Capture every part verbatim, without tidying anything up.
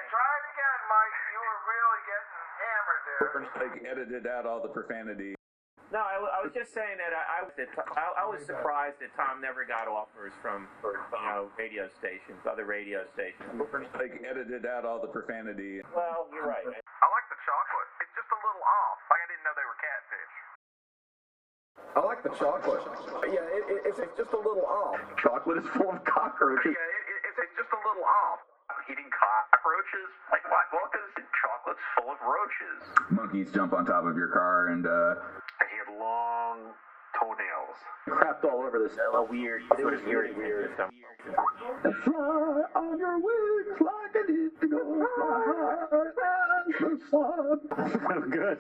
try it again, Mike. You were really getting hammered there. Like, edited out all the profanity. No, I, I was just saying that I, I, was, I, I was surprised that Tom never got offers from, you know, radio stations, other radio stations. Like, edited out all the profanity. Well, you're right. I like the chocolate. It's just a little off. Like I didn't know they were catfish. I like the chocolate. Yeah, it, it, it's, it's just a little off. Chocolate is full of cockroaches. Yeah, it, it, it's, it's just a little off. Eating cockroaches? Like what? Well, because chocolate's full of roaches. Monkeys jump on top of your car and, uh... He had long toenails. Crapped all over this. A weird, it was weird, weird. Fly on your wings like an eagle, fly as the sun. Good.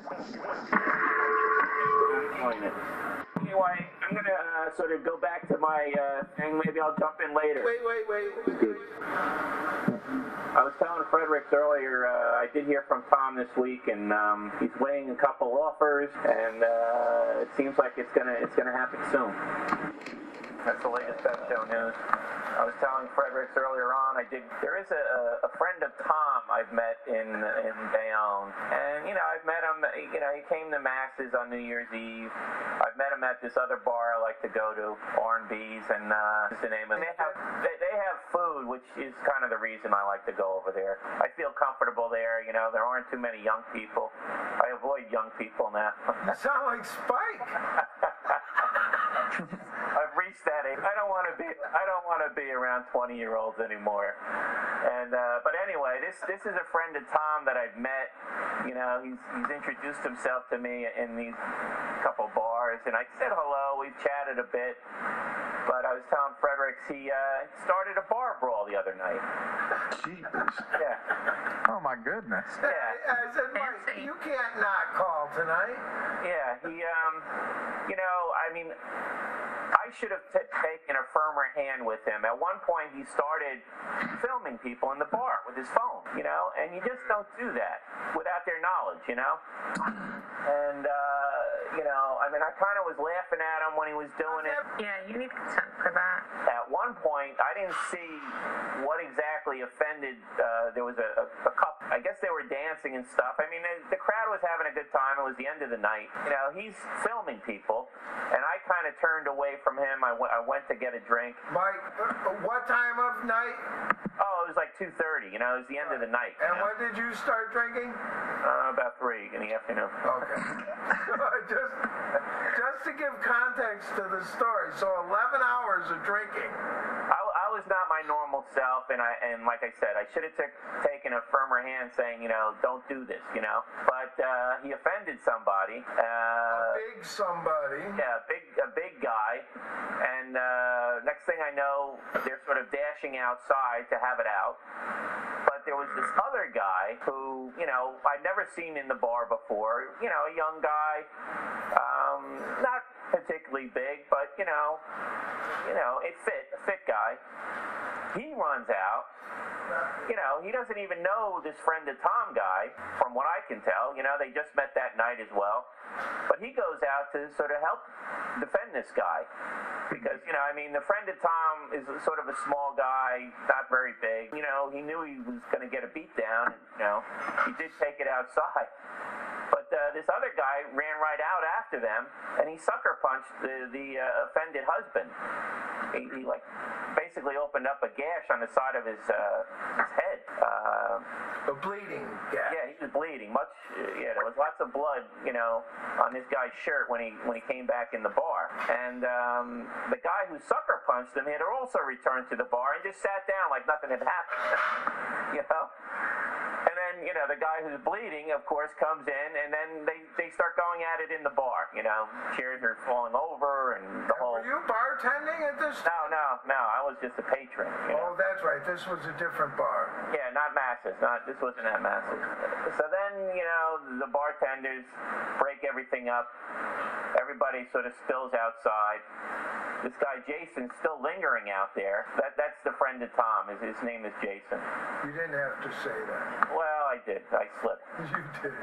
Anyway, I'm going to uh, sort of go back to my uh, thing. Maybe I'll jump in later. Wait, wait, wait. I was telling Fredericks earlier, uh, I did hear from Tom this week, and um, he's weighing a couple offers, and uh, it seems like it's gonna it's gonna happen soon. That's the latest Best Show news. I was telling Fredericks earlier on, I did. There is a, a friend of Tom I've met in in Bayonne, and you know I've met him. You know he came to Max's on New Year's Eve. I've met him at this other bar I like to go to, R and B's, and uh, what's the name of it? They have they, they have food, which is kind of the reason I like to go over there. I feel comfortable there. You know there aren't too many young people. I avoid young people now. You sound like Spike. I've reached that age. I don't want to be. I don't want to be around twenty-year-olds anymore. And uh, but anyway, this this is a friend of Tom that I've met. You know, he's he's introduced himself to me in these couple bars, and I said hello. We've chatted a bit. But I was telling Fredericks he uh, started a bar brawl the other night. Jeepers. Yeah. Oh my goodness. Yeah. I said, Mike, you can't not call tonight. Yeah. He um, you know, I mean. I should have t- taken a firmer hand with him. At one point, he started filming people in the bar with his phone, you know, and you just don't do that without their knowledge, you know. And, uh, you know, I mean, I kind of was laughing at him when he was doing it. Yeah, you need consent for that. At one point, I didn't see what exactly offended. Uh, there was a, a, a couple. I guess they were dancing and stuff. I mean, the, the crowd was having a good time. It was the end of the night. You know, he's filming people, and I kind of turned away from him. I, w- I went to get a drink. Mike, what time of night? Oh, it was like two thirty. You know, it was the end of the night. And know? when did you start drinking? Uh, about three in the afternoon. Okay. just, just to give context to the story, so eleven hours of drinking. I, I was not my normal self, and I and like I said, I should have t- taken a firmer hand, saying, you know, don't do this, you know. But uh, he offended somebody. Uh, a big somebody. Yeah, a big a big guy. And uh, next thing I know, they're sort of dashing outside to have it out. But there was this other guy who, you know, I'd never seen in the bar before. You know, a young guy, um, not particularly big, but you know, you know, it fit, a fit guy. He runs out. You know, he doesn't even know this friend of Tom guy, from what I can tell. You know, they just met that night as well. But he goes out to sort of help defend this guy. Because, you know, I mean, the friend of Tom is sort of a small guy, not very big. You know, he knew he was going to get a beat down. And, you know, he did take it outside. But uh, this other guy ran right out after them, and he sucker punched the, the uh, offended husband. He, he, like, basically opened up a gash on the side of his, uh, his head. Uh, a bleeding gash. Yeah, he was bleeding. Much, uh, yeah, there was lots of blood, you know, on this guy's shirt when he when he came back in the bar. And um, the guy who sucker punched him had also returned to the bar and just sat down like nothing had happened. You know? And then, you know, the guy who's bleeding, of course, comes in, and then they, they start going at it in the bar, you know. Chairs are falling over, and the whole... Were you bartending at this? No, no, no, I was just a patron, you know. Oh, that's right. This was a different bar. Yeah, not Masses. Not, this wasn't at Masses. So then, you know, the bartenders break everything up. Everybody sort of spills outside. This guy Jason's still lingering out there. That that's the friend of Tom. His, his name is Jason. You didn't have to say that. Well, I did. I slipped. You did.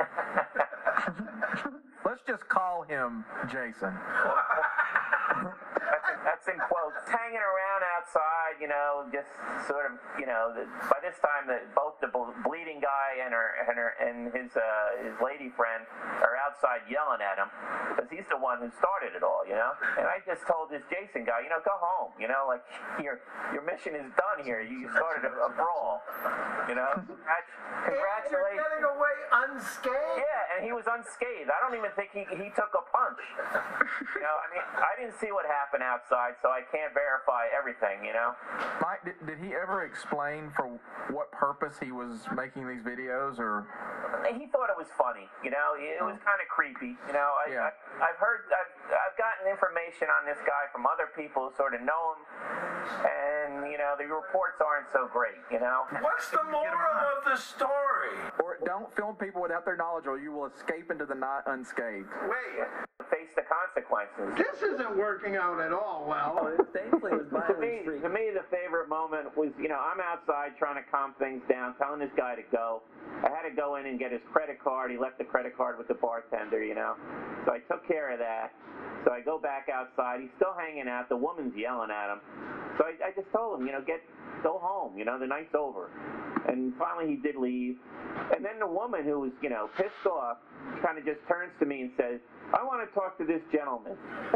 Let's just call him Jason. that's, that's in quotes. Hanging around out outside, you know, just sort of, you know, the, by this time, the, both the bleeding guy and her and her and his uh, his lady friend are outside yelling at him because he's the one who started it all, you know. And I just told this Jason guy, you know, go home, you know, like your your mission is done here. You started a, a brawl, you know. Congrat- congratulations. You're getting away unscathed. Yeah, and he was unscathed. I don't even think he he took a punch. You know, I mean, I didn't see what happened outside, so I can't verify everything, you know. Mike, did, did he ever explain for what purpose he was making these videos, or? He thought it was funny, you know. It was kind of creepy, you know. I, Yeah. I, I've heard, I've, I've gotten information on this guy from other people who sort of know him, and you know, the reports aren't so great, you know. What's the moral of the story? Or don't film people without their knowledge, or you will escape into the night unscathed. Wait, Face the consequences. This isn't working out at all well. Thankfully, it was To violence me, free. to me, the favorite moment was, you know, I'm outside trying to calm things down, telling this guy to go. I had to go in and get his credit card. He left the credit card with the bartender, you know. So I took care of that. So I go back outside. He's still hanging out. The woman's yelling at him. So I, I just told him, you know, get go home. You know, the night's over. And finally, he did leave. And then the woman, who was, you know, pissed off, kind of just turns to me and says, I want to talk to this gentleman.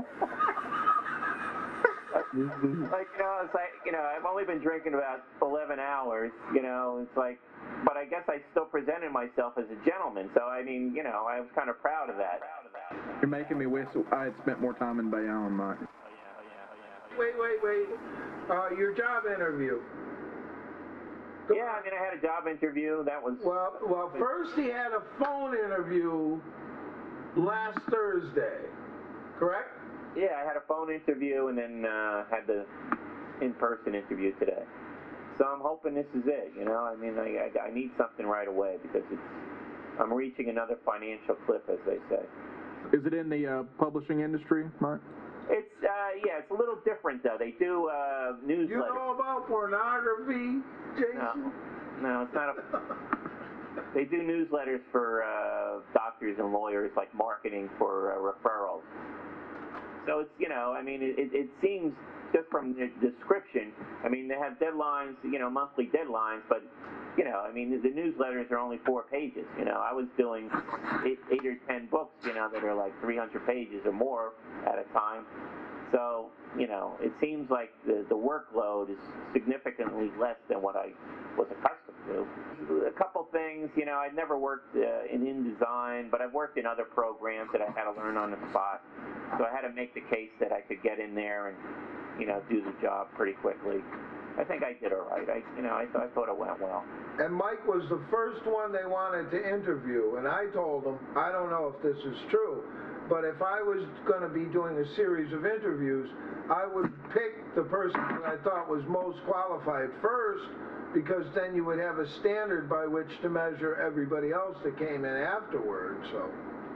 Like, you know, it's like, you know, I've only been drinking about eleven hours, you know, it's like, but I guess I still presented myself as a gentleman. So, I mean, you know, I was kind of proud of that. You're making me wish I had spent more time in Bayonne, Mike. wait, wait, wait. Uh, your job interview. Go Yeah, I mean, I had a job interview. That was, Well, well, first he had a phone interview last Thursday, correct? yeah, I had a phone interview and then uh, had the in-person interview today. So I'm hoping this is it, you know. I mean, I, I, I need something right away because it's, I'm reaching another financial cliff, as they say. Is it in the uh, publishing industry, Mike? It's, uh, yeah, it's a little different, though. They do uh, newsletters. You know about pornography, Jason? No, no, it's not a... They do newsletters for uh, doctors and lawyers, like marketing for uh, referrals. So it's, you know, I mean, it, it seems, just from the description, I mean, they have deadlines, you know, monthly deadlines, but, you know, I mean, the newsletters are only four pages. You know, I was doing eight, eight or ten books, you know, that are like three hundred pages or more at a time. So, you know, it seems like the, the workload is significantly less than what I was accustomed to. A couple things, you know, I'd never worked uh, in InDesign, but I've worked in other programs that I had to learn on the spot. So I had to make the case that I could get in there and, you know, do the job pretty quickly. I think I did all right. I, you know, I, th- I thought it went well. And Mike was the first one they wanted to interview, and I told them, I don't know if this is true, but if I was going to be doing a series of interviews, I would pick the person that I thought was most qualified first, because then you would have a standard by which to measure everybody else that came in afterwards. So.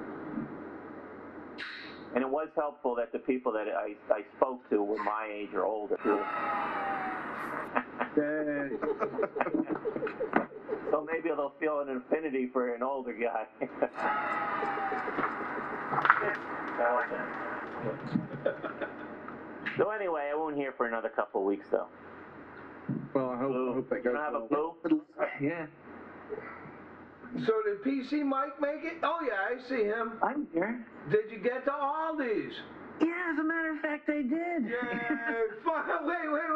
And it was helpful that the people that I, I spoke to were my age or older, too. So maybe they'll feel an affinity for an older guy. So anyway, I won't hear for another couple of weeks, though. Well, I hope, I hope that You goes don't have a well. boo? Yeah. So did P C Mike make it? Oh yeah, I see him. I'm here. Did you get to Aldi's? Yeah, as a matter of fact, I did. Yay! Fun. Wait, wait,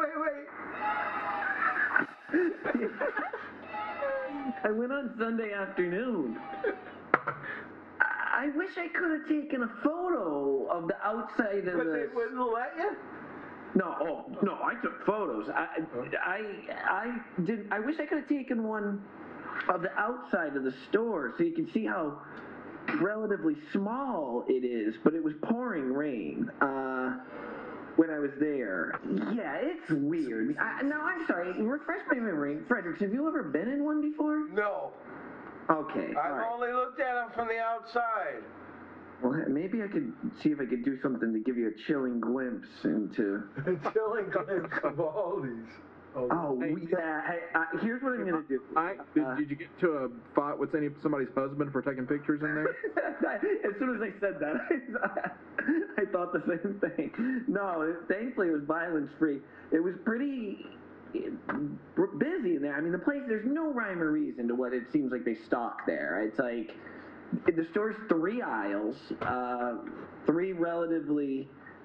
wait, wait. I went on Sunday afternoon. I I wish I could have taken a photo of the outside of But the. they wouldn't let you? No, oh no, I took photos. I I I did. I wish I could have taken one of the outside of the store so you can see how relatively small it is. But it was pouring rain uh, when I was there. Yeah, it's weird. I, no, I'm sorry. Refresh my memory, Fredericks. Have you ever been in one before? No. Okay. I've all right. only looked at them from the outside. Well, maybe I could see if I could do something to give you a chilling glimpse into. Chilling glimpse of Aldi's. Oh, yeah. Hey, uh, here's what I'm going to do. I, did, Uh, did you get to a fight with any somebody's husband for taking pictures in there? As soon as I said that, I, I thought the same thing. No, it, thankfully it was violence free. It was pretty uh, busy in there. I mean, the place, there's no rhyme or reason to what it seems like they stock there. It's like the store's three aisles, uh, three relatively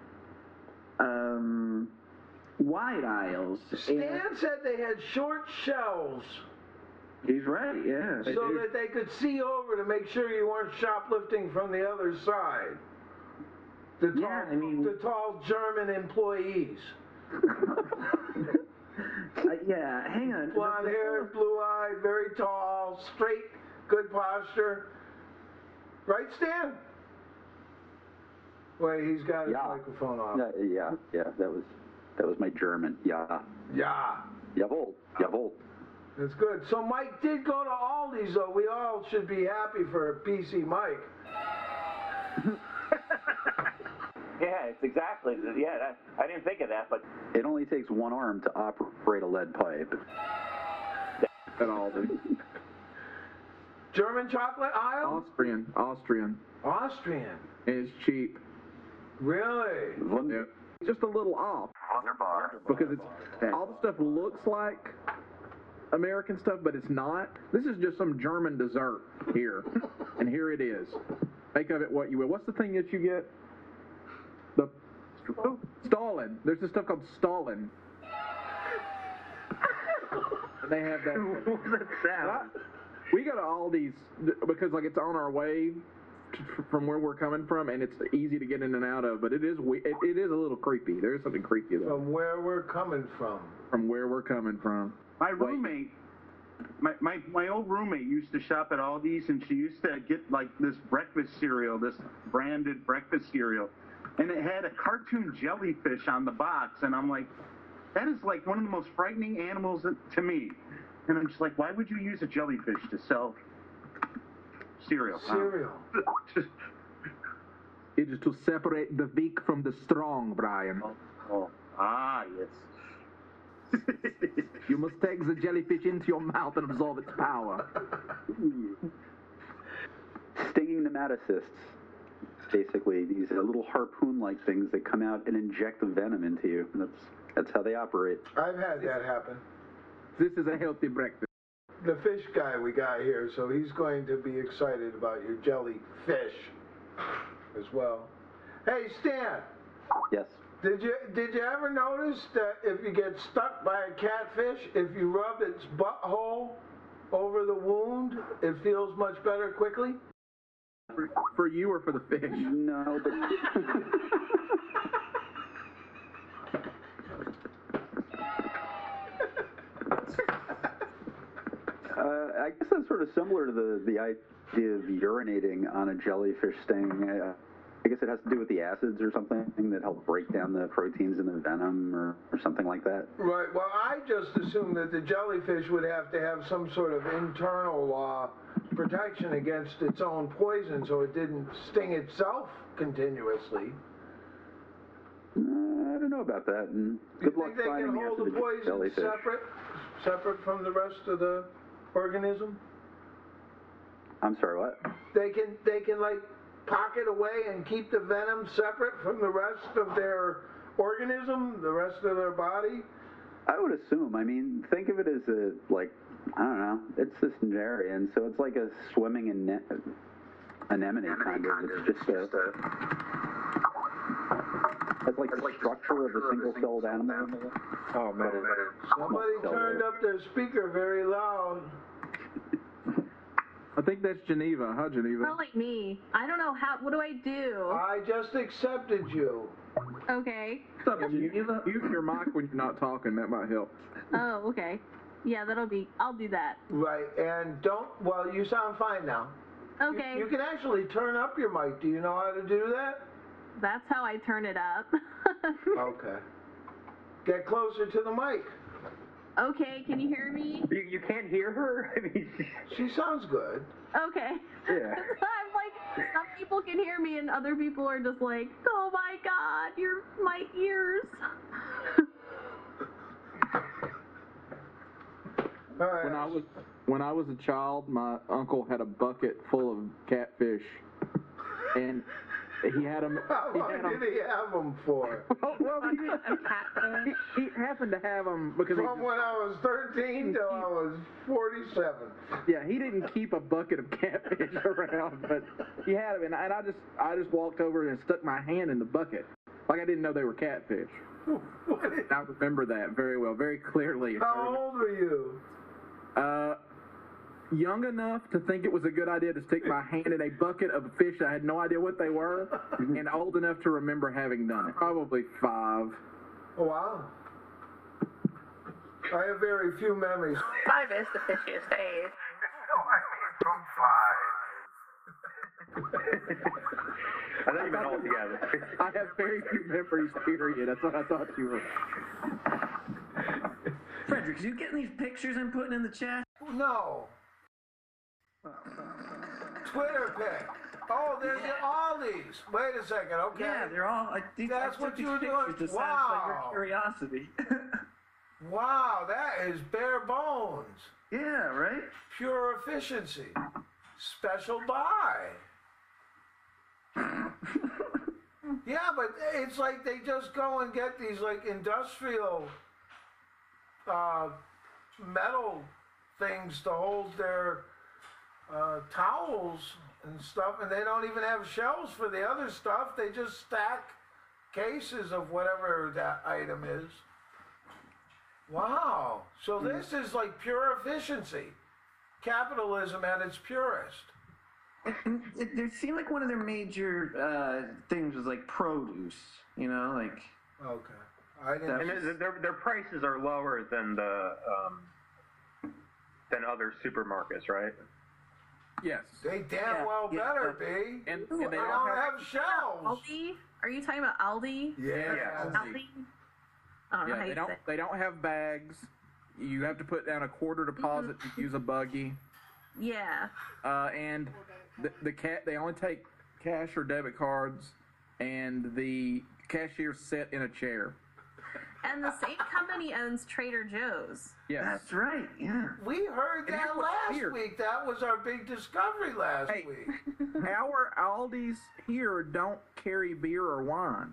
um, wide aisles. Stan and- said they had short shelves He's right, yeah. so that they could see over to make sure you weren't shoplifting from the other side. The tall, Yeah, I mean- the tall German employees. Uh, yeah, hang on. Blonde hair, blue eyed, very tall, straight, good posture. Right, Stan? Wait, he's got his Yeah. microphone off. Yeah, yeah, yeah. That was that was my German. Yeah, Yeah. jawohl, jawohl. That's good. So Mike did go to Aldi's, though. We all should be happy for P C Mike. Yeah, it's exactly. Yeah, that, I didn't think of that, but It only takes one arm to operate a lead pipe. At all, dude. German chocolate aisle? Austrian, Austrian, Austrian. and it's cheap. Really? Wund- Yeah. Just a little off because it's all the stuff looks like American stuff, but it's not. This is just some German dessert here, and here it is. Make of it what you will. What's the thing that you get? The Stalin. There's this stuff called Stalin. And they have that. What was that sound? We go to Aldi's because like it's on our way t- from where we're coming from, and it's easy to get in and out of. But it is we- it, it is a little creepy. There is something creepy though From where we're coming from. from where we're coming from. My roommate, my, my, my old roommate used to shop at Aldi's, and she used to get like this breakfast cereal, this branded breakfast cereal, and it had a cartoon jellyfish on the box, and I'm like, that is like one of the most frightening animals to me. And I'm just like, why would you use a jellyfish to sell cereal? Cereal. It is to separate the weak from the strong, Brian. Oh, ah, yes. You must take the jellyfish into your mouth and absorb its power. Stinging nematocysts. Basically, these are little harpoon-like things that come out and inject the venom into you. That's that's how they operate. I've had that happen. This is a healthy breakfast. The fish guy we got here, so he's going to be excited about your jellyfish as well. Hey, Stan, Yes. did you did you ever notice that if you get stuck by a catfish, if you rub its butthole over the wound, it feels much better quickly? For, for you or for the fish? No, but uh, I guess that's sort of similar to the the idea of urinating on a jellyfish sting. Uh, I guess it has to do with the acids or something that help break down the proteins in the venom or, or something like that. Right. Well, I just assumed that the jellyfish would have to have some sort of internal uh, protection against its own poison, so it didn't sting itself continuously. Uh, I don't know about that. And You good luck think they finding can the hold answer the to poison jellyfish. separate, separate from the rest of the organism? I'm sorry, what? They can, they can like pocket away and keep the venom separate from the rest of their organism, the rest of their body. I would assume. I mean, think of it as a, like, I don't know, it's this Nigerian, so it's like a swimming ane- anemone kind of. It's just a, it's like the structure of a single-celled animal. Oh man. Somebody turned up their speaker very loud. I think that's Geneva. Hi, Geneva. Probably me. I don't know how. What do I do? I just accepted you. Okay. What's up, Mute Geneva? mute your mic when you're not talking. That might help. Oh, okay. Yeah, that'll be. I'll do that. Right, and don't, well, you sound fine now. You- Okay. You, can actually turn up your mic. Do you know how to do that? That's how I turn it up. Okay. Get closer to the mic. Okay. Can you hear me? You, you can't hear her? I mean, She sounds good. Okay. Yeah. I'm like, some people can hear me and other people are just like, oh my god, you're my ears. All right. When I was when I was a child, my uncle had a bucket full of catfish, and he had them. How he long had 'em- did he have them for? well, well, he, didn't- A catfish. he, he happened to have them because he From when I was thirteen till I was forty-seven. yeah he didn't keep a bucket of catfish around, but he had them, and, and I just I just walked over and stuck my hand in the bucket like I didn't know they were catfish. I remember that very well, very clearly. How old were you? Uh, young enough to think it was a good idea to stick my hand in a bucket of fish I had no idea what they were, and old enough to remember having done it. Probably five. Oh, wow. I have very few memories. Five is the fishiest age. From five. I thought you meant all together. I have very few memories, period. That's what I thought you were. Frederick, you getting these pictures I'm putting in the chat? No. Twitter pic. Oh, there's Yeah. all these. Wait a second, okay. Yeah, they're all. I think That's I took what these you were pictures doing? to satisfy Wow. your curiosity. Wow, that is bare bones. yeah, right? Pure efficiency. Special buy. Yeah, but it's like they just go and get these like industrial uh, metal things to hold their uh, towels and stuff, and they don't even have shelves for the other stuff. They just stack cases of whatever that item is. Wow. So this is like pure efficiency. Capitalism at its purest. And it, it seemed like one of their major uh, things was like produce, you know, like. Okay. I didn't. And their, their their prices are lower than the um, than other supermarkets, right? Yes. They damn Yeah, well yeah, better but- be. And, Ooh, and they They all don't have, have shelves. Aldi? Are you talking about Aldi? Yeah. Yeah. Aldi? I don't know yeah, how they you don't say. they don't have bags. You have to put down a quarter deposit to use a buggy. Yeah. Uh, and the, the cat they only take cash or debit cards, and the cashier's sit in a chair. And the same company owns Trader Joe's. Yes. That's right, yeah. We heard And that here's what's last weird. week. That was our big discovery last Hey. week. Our Aldi's here don't carry beer or wine,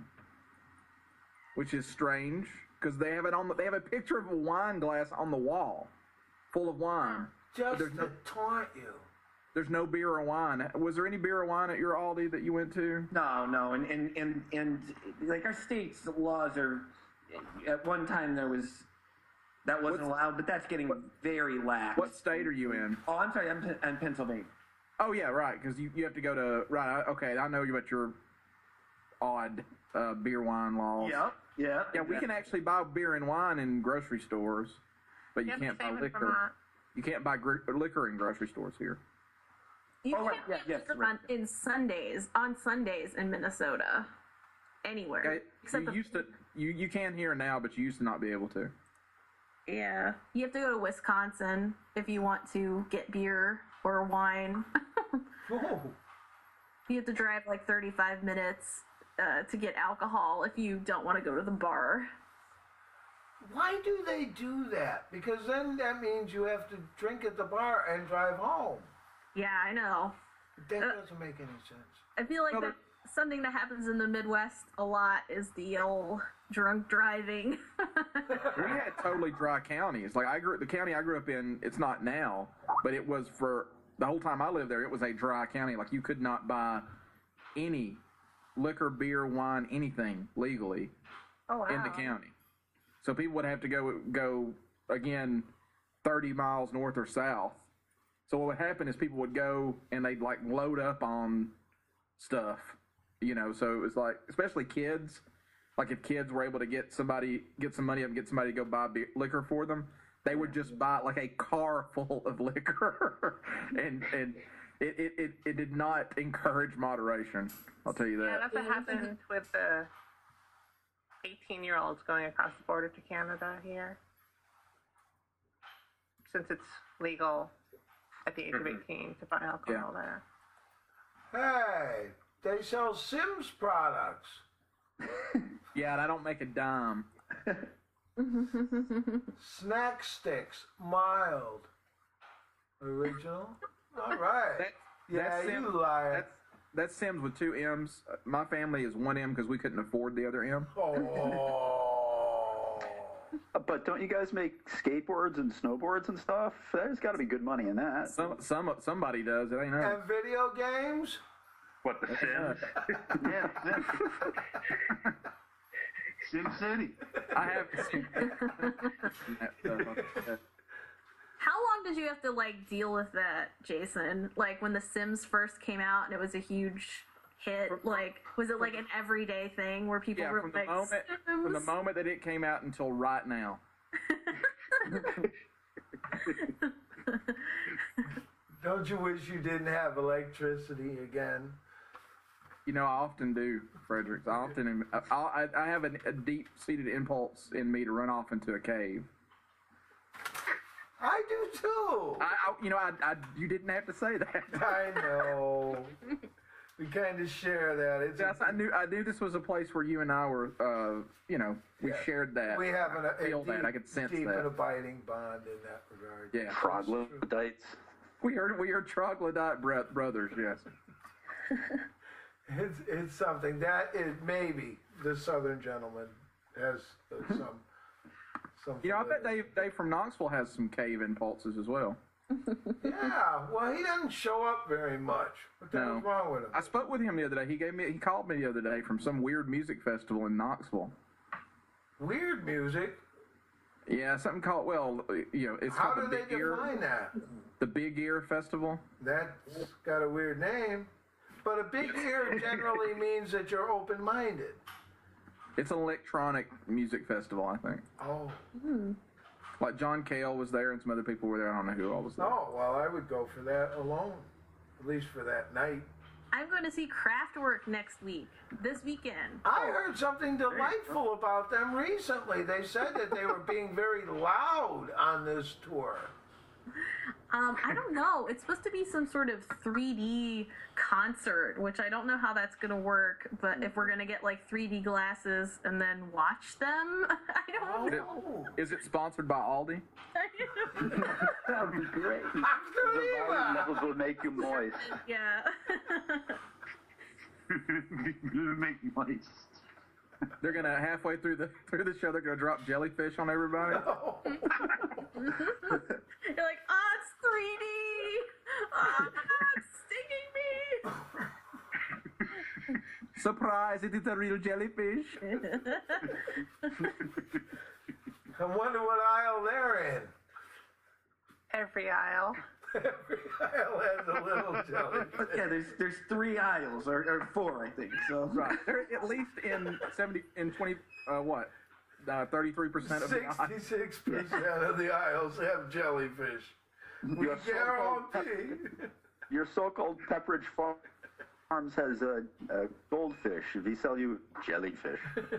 which is strange because they have it on. The, they have a picture of a wine glass on the wall, full of wine. Just there's to no- taunt you. There's no beer or wine. Was there any beer or wine at your Aldi that you went to? No, no, and, and, and, and like our state's laws are, at one time there was, that wasn't What's- allowed, but that's getting very lax. What state are you in? Oh, I'm sorry, I'm, Pen- I'm Pennsylvania. Oh yeah, right. Because you, you have to go to right. I- Okay, I know you about your odd uh, beer wine laws. Yep, yep. Yeah, we can actually buy beer and wine in grocery stores, but you Yep, can't buy same in liquor. Vermont. You can't buy gr- liquor in grocery stores here. You Oh, can't right, yeah, get yes, liquor right. on, in Sundays, on Sundays in Minnesota. Anywhere. Okay, Except you the, used to you you can here now, but you used to not be able to. yeah. You have to go to Wisconsin if you want to get beer or wine. Oh, You have to drive like thirty-five minutes uh, to get alcohol if you don't want to go to the bar. why do they do that? Because then that means you have to drink at the bar and drive home. Yeah, I know. That Uh, doesn't make any sense. I feel like No, that's something that happens in the Midwest a lot is the old drunk driving. We had totally dry counties. Like I grew the county I grew up in. It's not now, but it was for the whole time I lived there. It was a dry county. Like you could not buy any liquor, beer, wine, anything legally Oh wow. in the county. So people would have to go go again thirty miles north or south. So what would happen is people would go and they'd like load up on stuff, you know. So it was like, especially kids, like if kids were able to get somebody get some money up and get somebody to go buy beer, liquor for them, they would just buy like a car full of liquor, and and it, it, it, it did not encourage moderation. I'll tell you that. Yeah, that's what happened with the eighteen-year-olds going across the border to Canada here. Since it's legal at the age of eighteen to buy alcohol there. Hey, they sell Sims products. Yeah, and I don't make a dime. Snack sticks, mild. Original? All right. That, yeah, that's you Sims, liar. That's, that's Sims with two M's. Uh, My family is one M because we couldn't afford the other M. Oh. Uh, But don't you guys make skateboards and snowboards and stuff? There's got to be good money in that. Some, some, somebody does. It ain't us. And video games? What, the Sims? Yeah, Sim. Sim City. I have. How long did you have to like deal with that, Jason? Like when The Sims first came out and it was a huge hit. Like, was it like an everyday thing where people Yeah, were from like, the moment Sims? from the moment that it came out until right now. Don't you wish you didn't have electricity again? You know, I often do, Fredericks. I often am, I, I, I have a, a deep-seated impulse in me to run off into a cave. I do too. I, I you know, I, I, you didn't have to say that. I know. We kind of share that. It's Yes, I knew. I knew this was a place where you and I were. Uh, you know, we Yeah. shared that. we have an, a feel deep, that. I could sense deep that. and abiding bond in that regard. Yeah. Troglodytes. We are we are troglodyte bro- brothers. Yes. It's it's something that is maybe the Southern gentleman has uh, some some. You know, I bet validity. Dave Dave from Knoxville has some cave impulses as well. Yeah, well, he doesn't show up very much. What the No. hell's wrong with him? I spoke with him the other day. He gave me. He called me the other day from some weird music festival in Knoxville. Weird music. Yeah, something called. Well, you know, it's How called do the they Big Ear. define that? The Big Ear Festival. That's got a weird name. But a big ear generally means that you're open-minded. It's an electronic music festival, I think. Oh. Like John Cale was there and some other people were there. I don't know who all was there. Oh, well, I would go for that alone. At least for that night. I'm going to see Kraftwerk next week, this weekend. I heard something delightful about them recently. They said that they were being very loud on this tour. Um, I don't know. It's supposed to be some sort of three D concert, which I don't know how that's going to work. But if we're going to get like three D glasses and then watch them, I don't Is it, know. is it sponsored by Aldi? That would be great. The Unbelievable. volume levels will make you moist. Yeah. Make noise. They're gonna halfway through the through the show. They're gonna drop jellyfish on everybody. Oh. You're like, oh, it's three D. Oh, it's stinging me. Surprise! It is a real jellyfish. I wonder what aisle they're in. Every aisle. Every aisle has a little jelly. Yeah, there's there's three aisles or, or four, I think. So Right. They're at least in seventy in twenty uh, what uh, thirty-three percent of the aisle. Sixty-six percent of the aisles have jellyfish. We Your so-called, guarantee. your so-called Pepperidge Farms has a, a goldfish. We sell you jellyfish.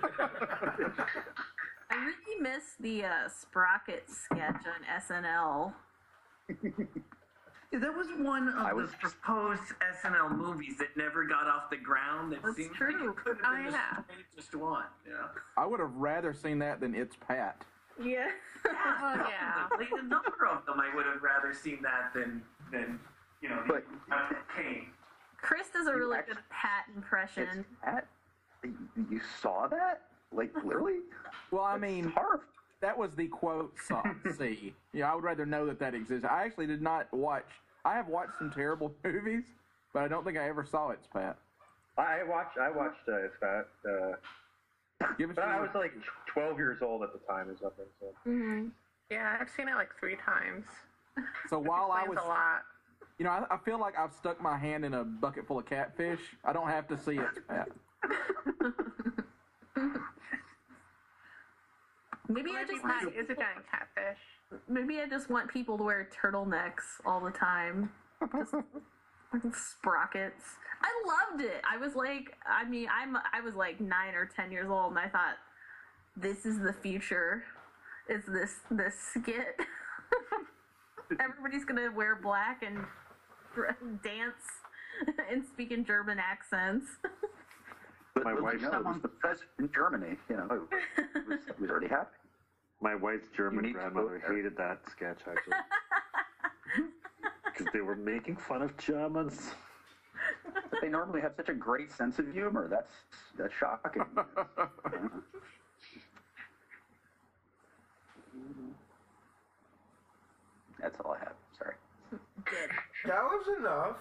I really miss the uh, Sprocket sketch on S N L. Yeah, that was one of I was- the proposed S N L movies that never got off the ground. That That's seemed true. like it could Oh, have been yeah. the strangest one. Yeah. I would have rather seen that than It's Pat. Yeah. Oh, yeah. Like a number of them, I would have rather seen that than than you know But- the Kane. Chris does a You really actually- good Pat impression. It's that? You saw that? Like, literally? Well, I That's mean, horrible. that was the quote so- see. Yeah, I would rather know that that exists. I actually did not watch. I have watched some terrible movies, but I don't think I ever saw It's Pat. I watched. I watched uh, It's Pat. Uh, Give us but I your- was like twelve years old at the time or something. So. Mm-hmm. Yeah, I've seen it like three times. so while I Explains was, a lot. you know, I, I feel like I've stuck my hand in a bucket full of catfish. I don't have to see It's Pat. Maybe I Maybe just Pat want, is a giant catfish. maybe I just want people to wear turtlenecks all the time. Just sprockets. I loved it. I was like, I mean, I'm I was like nine or ten years old, and I thought, this is the future. Is this this skit? Everybody's gonna wear black and dance and speak in German accents. But My but wife no, it was knows. the president in Germany. You know, it was, it was already happening. My wife's German grandmother hated that sketch, actually. Because they were making fun of Germans. But they normally have such a great sense of humor. That's that's shocking. That's all I have. Sorry. Good. That was enough.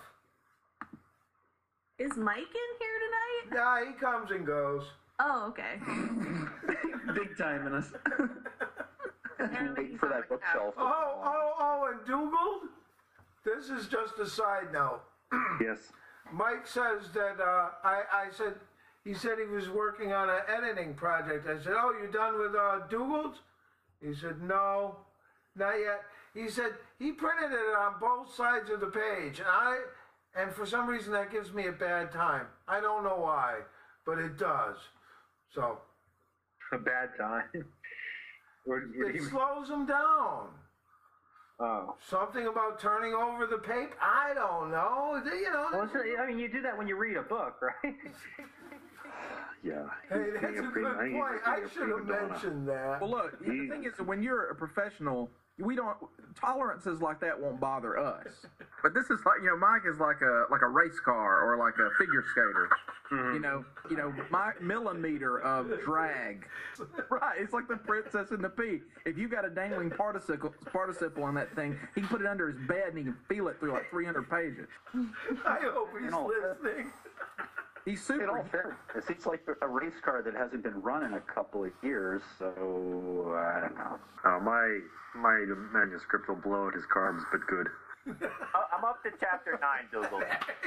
Is Mike in here tonight? Yeah, he comes and goes. Oh, okay. Big time in us. Waiting for that bookshelf. Oh, oh, oh, and Dougal? This is just a side note. Yes. Mike says that, uh, I, I said, he said he was working on an editing project. I said, oh, you done with uh, Dougal's? He said, no, not yet. He said he printed it on both sides of the page. And I, and for some reason that gives me a bad time. I don't know why, but it does. So. A bad time. What, what It do you- slows him down. Oh. Something about turning over the paper? I don't know. You know. Well, it's, I mean, you do that when you read a book, right? Yeah. Hey, that's Being a pre- good he's point. being I a should have prima donna. mentioned that. Well, look, the thing is, when you're a professional, we don't tolerances like that won't bother us. But this is like, you know, Mike is like a like a race car or like a figure skater. Mm-hmm. You know, you know, my millimeter of drag. Right, it's like the Princess and the Pea. If you got a dangling participle participle on that thing, he can put it under his bed and he can feel it through like three hundred pages. I hope he's know, listening. He's super. In all fairness, it's like a race car that hasn't been run in a couple of years, so I don't know. Oh, my my manuscript will blow out his carbs, but good. Uh, I'm up to chapter nine, Dougal.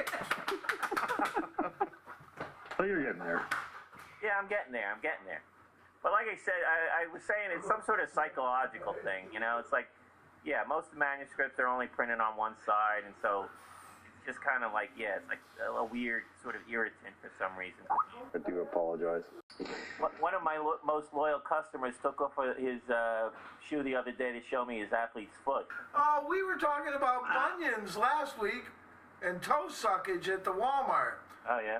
Oh, you're getting there. Yeah, I'm getting there. I'm getting there. But like I said, I, I was saying it's some sort of psychological thing. You know, it's like, yeah, most of the manuscripts are only printed on one side, and so it's just kind of like, yeah, it's like a, a weird sort of irritant for some reason. I do apologize. One of my lo- most loyal customers took off his uh, shoe the other day to show me his athlete's foot. Oh, we were talking about bunions last week and toe suckage at the Walmart. Oh, yeah?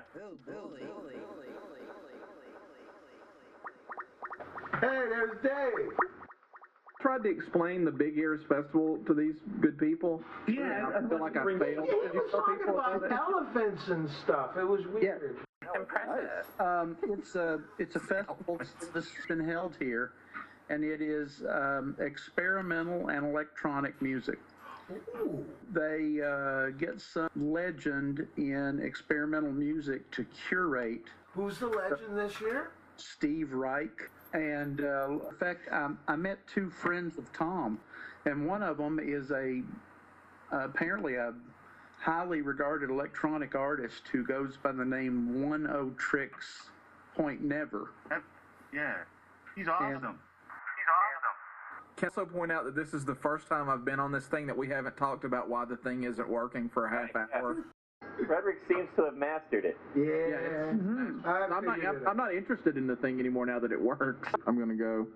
Hey, there's Dave. Tried to explain the Big Ears Festival to these good people. Yeah, I feel like I failed. Yeah, Did he you was tell talking people about about it? elephants and stuff. It was weird. Impressive. Um, it's a it's a festival that's been held here, and it is um, experimental and electronic music. Ooh. They uh, get some legend in experimental music to curate. Who's the legend this year? Steve Reich. And uh, in fact, um, I met two friends of Tom, and one of them is a uh, apparently a highly regarded electronic artist who goes by the name One O Tricks Point Never. Yeah. He's awesome. And- Can also point out that this is the first time I've been on this thing that we haven't talked about why the thing isn't working for a half hour. Frederick seems to have mastered it. Yeah. Yeah, it's- I I'm not. figured I'm, it. I'm not interested in the thing anymore now that it works. I'm gonna go.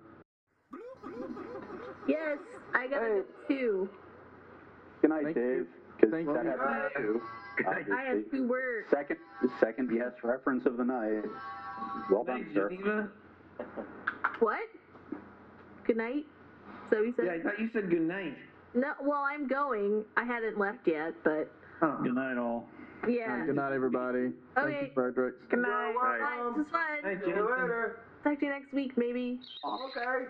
Yes, I got Hey. it too. Good night, Thank Dave. you. Because Thank that you. happened too. I have Obviously. two words. Second, second yes reference of the night. Well done, Hey, sir. Geneva. What? Good night. So you said Yeah, I thought you said good night. no. Well, I'm going. I hadn't left yet, but Oh. Good night, all. yeah. Good night, everybody. Thank Okay. you, Frederick. Good night. Bye. This was fun. Night, See you Jason. later. Talk to you next week, maybe. Okay.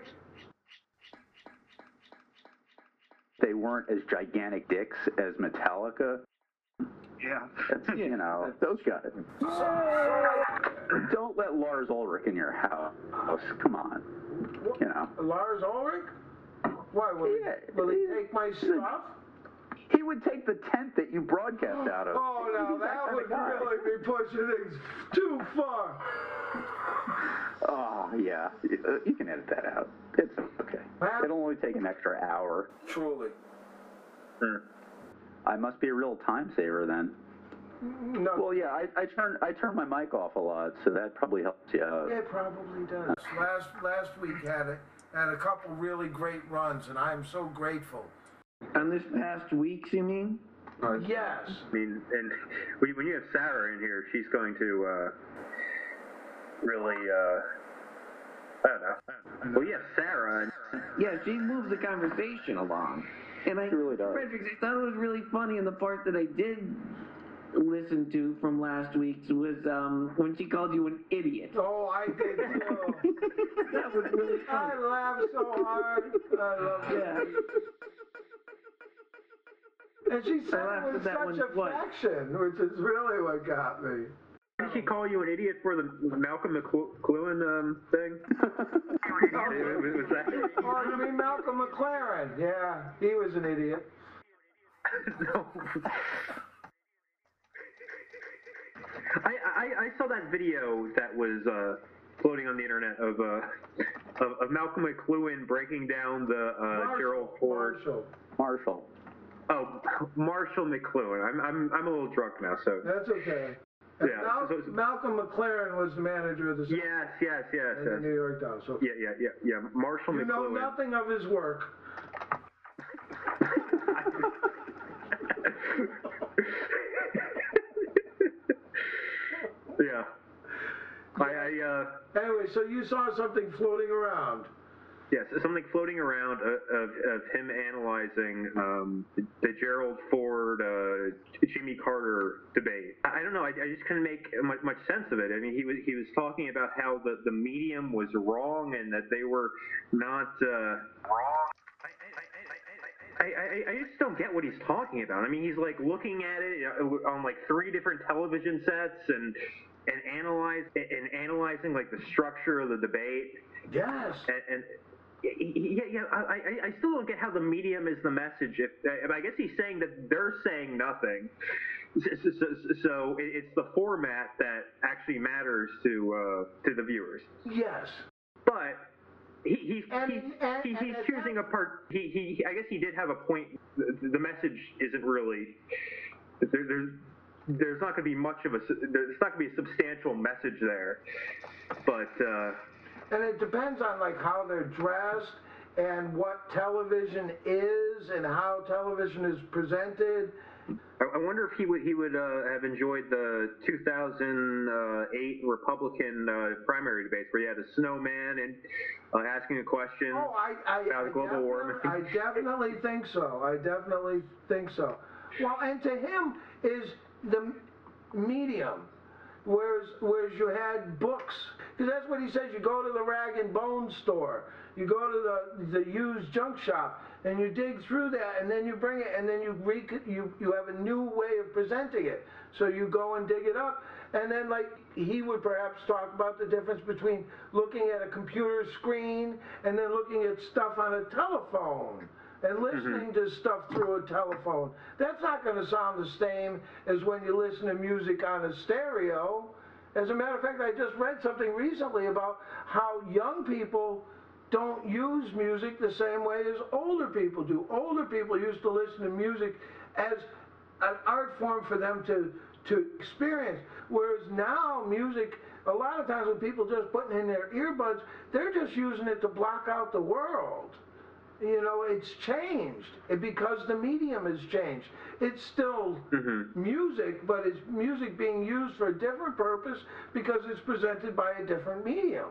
They weren't as gigantic dicks as Metallica. Yeah. That's, you know, those guys. Don't let Lars Ulrich in your house. Come on. You know. Lars Ulrich? Why, will, Yeah, he, will he he- take my stuff? He would take the tent that you broadcast out of. Oh, no, He's that kind would of guy. really be pushing things too far. Oh, yeah. You uh, you can edit that out. It's okay. It'll only take an extra hour. Truly. I must be a real time saver then. No, Well, yeah, I, I turn I turn my mic off a lot, so that probably helps you out. it probably does. Last last week had a, had a couple really great runs, and I am so grateful. On this past week, you mean? Yes. I mean, and when when you have Sarah in here, she's going to uh, really uh, I don't know. Well, yeah, Sarah. Yeah, she moves the conversation along. And I, She really does. Fredericks, I thought it was really funny, and the part that I did listen to from last week's was um, when she called you an idiot. Oh, I did too. That was really funny. I laughed so hard. I love it. Yeah. And she said I laughed it with at that such one affection, which is really what got me. Did she call you an idiot for the Malcolm McLuhan um, thing? was, was that? Oh, you mean Malcolm McLaren? Yeah, he was an idiot. No. I, I I saw that video that was uh, floating on the internet of uh of, of Malcolm McLuhan breaking down the uh, Marshall, Gerald Ford. Marshall. Marshall. Oh, Marshall McLuhan. I'm I'm I'm a little drunk now, so. That's okay. And Yeah. Mal- so- so- Malcolm McLaren was the manager of the yes, yes, yes, in the yes. New York Times. So Yeah, yeah, yeah, yeah. Marshall you know McLuhan. nothing of his work. Yeah. I, I uh, Anyway, so you saw something floating around. yes, something floating around uh, of, of him analyzing um, the, the Gerald Ford, uh, Jimmy Carter debate. I, I don't know. I, I just couldn't make much, much sense of it. I mean, he was he was talking about how the, the medium was wrong and that they were not uh, wrong. I, I, I just don't get what he's talking about. I mean, he's like looking at it on like three different television sets and and analyze and analyzing like the structure of the debate. Yes. And, and yeah, yeah, I, I, I still don't get how the medium is the message. If I guess he's saying that they're saying nothing, so, so, so it's the format that actually matters to uh, to the viewers. Yes. But he, he's And- he's, and- he, and he's it's choosing a part. He, he I guess he did have a point. The, the message isn't really there, there's there's not going to be much of a there's not going to be a substantial message there, but. Uh, And it depends on like how they're dressed and what television is and how television is presented. I I wonder if he would he would uh, have enjoyed the two thousand eight Republican uh, primary debates where you had a snowman and uh, asking a question Oh, I, I, about I, global warming. definitely, I definitely think so. I definitely think so. Well, and to him is the medium, whereas whereas you had books, because that's what he says. You go to the rag and bone store, you go to the the used junk shop, and you dig through that, and then you bring it, and then you re- you you have a new way of presenting it. So you go and dig it up, and then like he would perhaps talk about the difference between looking at a computer screen and then looking at stuff on a telephone and listening to stuff through a telephone. That's not going to sound the same as when you listen to music on a stereo. As a matter of fact, I just read something recently about how young people don't use music the same way as older people do. Older people used to listen to music as an art form for them to to experience, whereas now music, a lot of times when people just putting in their earbuds, they're just using it to block out the world. You know, it's changed because the medium has changed. It's still Mm-hmm. music, but it's music being used for a different purpose because it's presented by a different medium.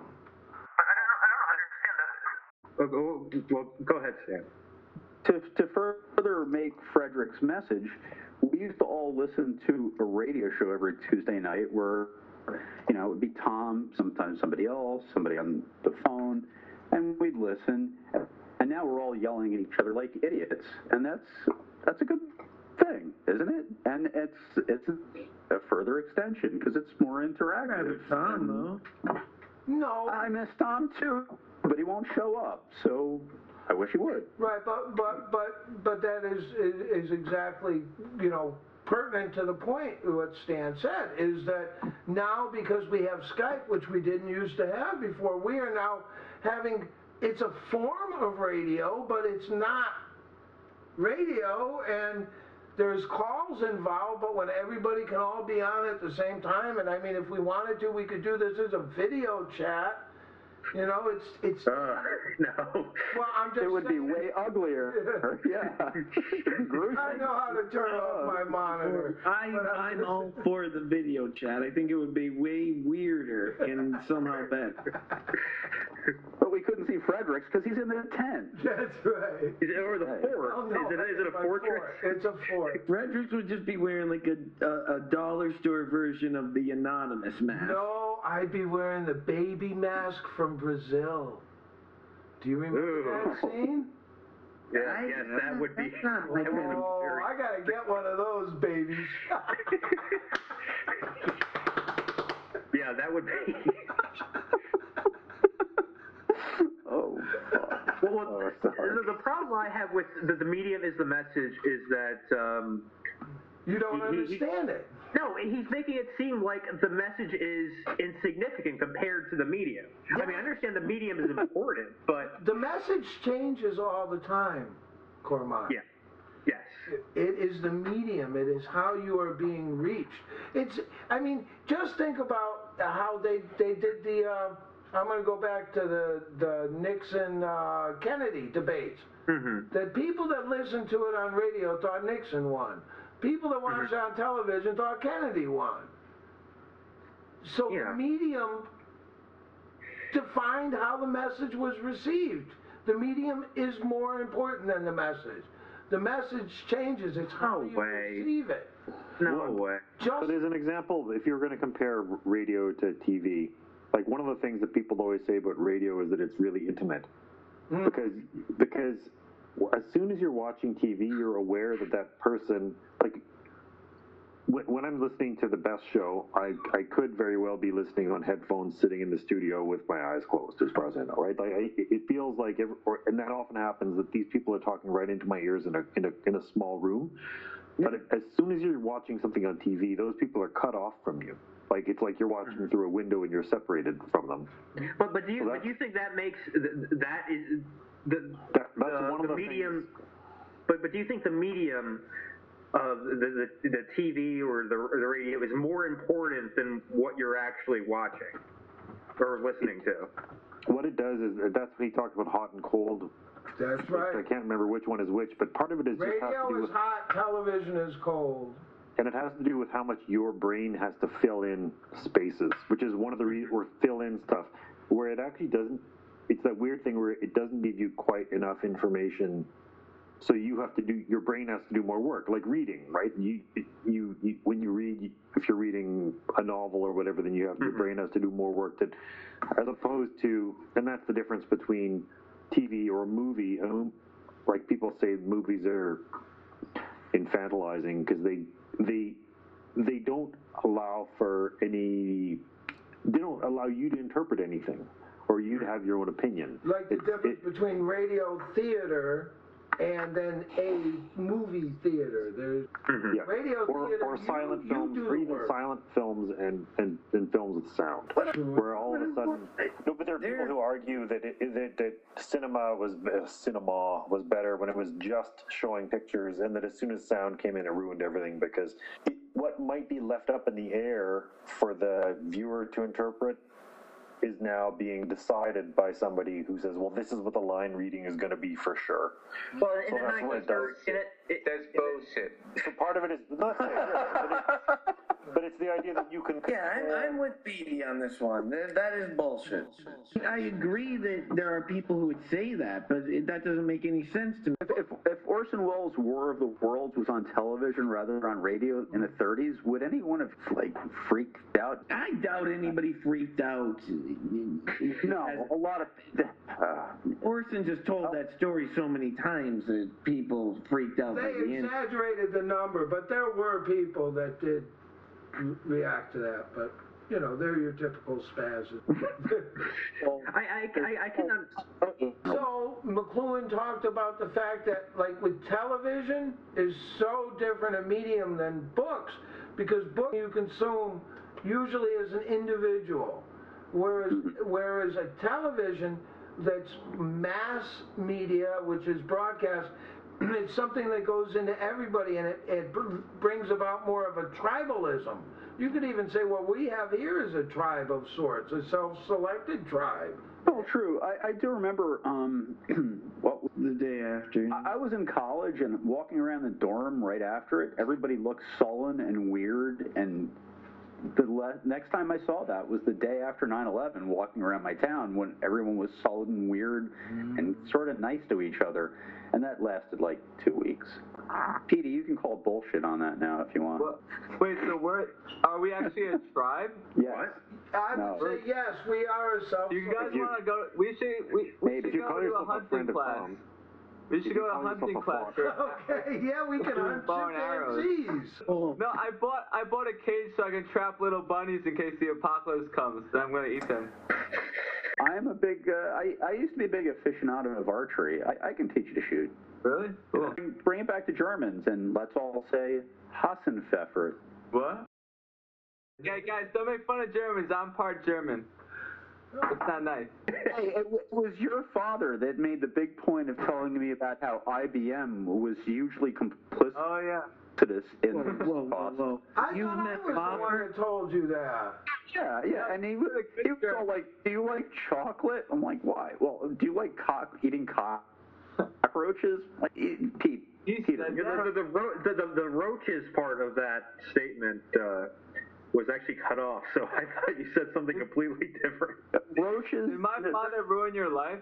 Oh, oh, well, go ahead, Sam. To, to further make Frederick's message, we used to all listen to a radio show every Tuesday night where, you know, it would be Tom, sometimes somebody else, somebody on the phone, and we'd listen. And now we're all yelling at each other like idiots, and that's that's a good thing, isn't it? And it's it's a further extension because it's more interactive. Tom, though. No. I miss Tom too, but he won't show up, so I wish he would. Right, but but but but that is is, is exactly, you know, pertinent to the point what Stan said, is that now because we have Skype, which we didn't used to have before, we are now having, it's a form of radio, but it's not radio, and there's calls involved, but when everybody can all be on at the same time, and I mean, if we wanted to, we could do this as a video chat. You know, it's it's. Uh, no. Well, I'm just. It would saying, be way uglier. Yeah. Gruesome. I know how to turn off my monitor. I, but I'm I'm just- all for the video chat. I think it would be way weirder and somehow better. But we couldn't see Fredericks because he's in the tent. That's right. Is it, or the fort? Oh, no, is, it, is it a my fortress? fort. It's a fort. Fredericks would just be wearing like a, a, a dollar store version of the Anonymous mask. No, I'd be wearing the baby mask from Brazil. Do you remember that scene? Yeah, yes, that would be. That's not my that would kind be of- Oh, very- I gotta get one of those babies. yeah, that would be. Oh, fuck. Well, Oh, the, sorry. the problem I have with the, the medium is the message is that um, You don't He- he- he- understand it. no, he's making it seem like the message is insignificant compared to the medium. I mean, I understand the medium is important, but The message changes all the time, Cormac. yeah, yes, It is the medium. It is how you are being reached. It's. I mean, just think about how they they did the. Uh, I'm going to go back to the the Nixon uh, Kennedy debates. mm-hmm. That people that listened to it on radio thought Nixon won. People that watched it on television thought Kennedy won. So Yeah. the medium defined how the message was received. The medium is more important than the message. The message changes. It's how No you way. receive it. no way. Just But as an example, if you're going to compare radio to T V, like one of the things that people always say about radio is that it's really intimate. Mm. Because because as soon as you're watching T V, you're aware that that person, like when, when I'm listening to the best show, I I could very well be listening on headphones, sitting in the studio with my eyes closed, as far as I know, right? Like I, it feels like, every, or, and that often happens that these people are talking right into my ears in a in a in a small room. But as soon as you're watching something on T V, those people are cut off from you. Like it's like you're watching through a window and you're separated from them. But but do you So but do you think that makes th- that is the That, that's the, one of the the medium? things. But but do you think the medium of the the, the T V or the or the radio is more important than what you're actually watching or listening to? What it does is that's when he talked about hot and cold. that's I right. can't remember which one is which, but part of it is just has to Radio do is with, hot. Television is cold. and it has to do with how much your brain has to fill in spaces, which is one of the re- or fill in stuff where it actually doesn't. It's that weird thing where it doesn't give you quite enough information, so you have to do. Your brain has to do more work, like reading, right? You you, you when you read, if you're reading a novel or whatever, then you have your brain has to do more work. That, as opposed to, and that's the difference between T V or a movie. Um, like people say, movies are infantilizing because they they they don't allow for any. They don't allow you to interpret anything, or you to have your own opinion. Like the It's- difference it- between radio theater and then a movie theater. There's yeah. radio or, theater. or you- silent you films, do or the even work. silent films and, and, and films with sound, where all of a sudden, no, but there are people who argue that it, that, that cinema was uh, cinema was better when it was just showing pictures, and that as soon as sound came in, it ruined everything because it, what might be left up in the air for the viewer to interpret is now being decided by somebody who says, well, this is what the line reading is going to be for sure. Well, So and that's then what I it does. and it, it, That's bullshit. So part of it is not that, yeah, but, it, but it's the idea that you can. Yeah, I'm, I'm with Beatty on this one. That, that is bullshit. I agree that there are people who would say that, but it, that doesn't make any sense to me. If, if, if Orson Welles' War of the Worlds was on television rather than on radio in the thirties, would anyone have like freaked out? I doubt anybody freaked out. No, a lot of. Uh, Orson just told that story so many times that people freaked out by They the end. exaggerated the number, but there were people that did re- react to that. But you know, they're your typical spazzes. I I, I, I cannot. So McLuhan talked about the fact that, like with television, is so different a medium than books, because books you consume usually as an individual, whereas whereas a television that's mass media, which is broadcast, it's something that goes into everybody, and it, it br- brings about more of a tribalism. You could even say what we have here is a tribe of sorts, a self-selected tribe. Oh, true. I, I do remember, um, what was the day after. I, I was in college and walking around the dorm right after it, everybody looked sullen and weird, and the le- next time I saw that was the day after nine eleven, walking around my town when everyone was sullen and weird mm. and sort of nice to each other, and that lasted like two weeks. Petey, you can call bullshit on that now if you want. Well, wait, so we're, are we actually a tribe? Yes. I No. would say yes, we are a self. You guys want to go? We should. We, we Maybe. should You go call to a yourself a hunting friend of class. Tom. We should You go to a call yourself hunting a class. Okay, yeah, we can hunt bow and arrows. chimpanzees. No, I bought I bought a cage so I can trap little bunnies in case the apocalypse comes. Then I'm gonna eat them. I'm a big, uh, I, I used to be a big aficionado of archery. I, I can teach you to shoot. Really? Cool. Bring, bring it back to Germans, and let's all say Hassenpfeffer. What? Yeah, guys, don't make fun of Germans. I'm part German. It's not nice. Hey, it, w- it was your father that made the big point of telling me about how I B M was hugely complicit Oh, yeah. to this in Whoa, whoa, whoa, whoa. I You thought I met was the one Bopper? that told you that. Yeah, yeah, and he was, he was all like, "Do you like chocolate?" I'm like, "Why?" Well, do you like cock eating cock cockroaches? Like, eat- Pete, He Peter, said you're that. The, the, ro- the, the, the roaches part of that statement uh, was actually cut off, so I thought you said something completely different. roaches. Did my father ruin your life?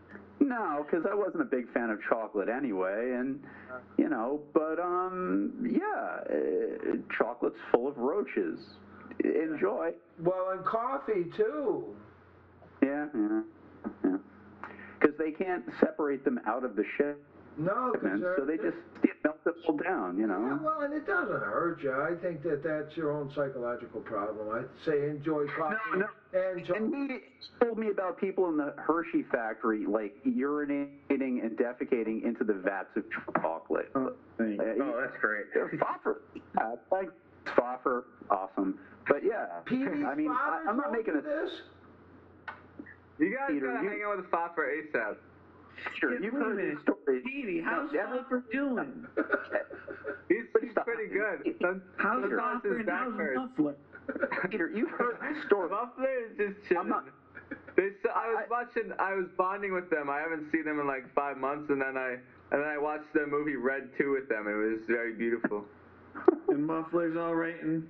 No, because I wasn't a big fan of chocolate anyway, and you know, but um, yeah, uh, chocolate's full of roaches. Enjoy. Well, and coffee too. Yeah, yeah, yeah. Because they can't separate them out of the shipment, No, because so they just get melted all down, you Yeah, know. well, and it doesn't hurt you. I think that that's your own psychological problem. I'd say enjoy coffee. No, no. And cho- And he told me about people in the Hershey factory, like urinating and defecating into the vats of chocolate. Oh, oh that's great. Pfeffer, uh, thanks, Pfeffer, awesome. But yeah, Petey's I mean, I, father I'm not told making you a. this. You guys Peter, gotta you- hang out with Pfeffer ASAP. Sure, Yeah, you've wait a heard minute. these stories. Petey, how's No, never- Pfeffer doing? He's, But he's stop. pretty good. Some- How's Sometimes Pfeffer his and back how's hurts. Muffler? Peter, you've heard these stories. Muffler is just chilling. I'm not- They, so I was I- watching. I was bonding with them. I haven't seen them in like five months, and then I and then I watched the movie Red two with them. It was very beautiful. And Muffler's all right. And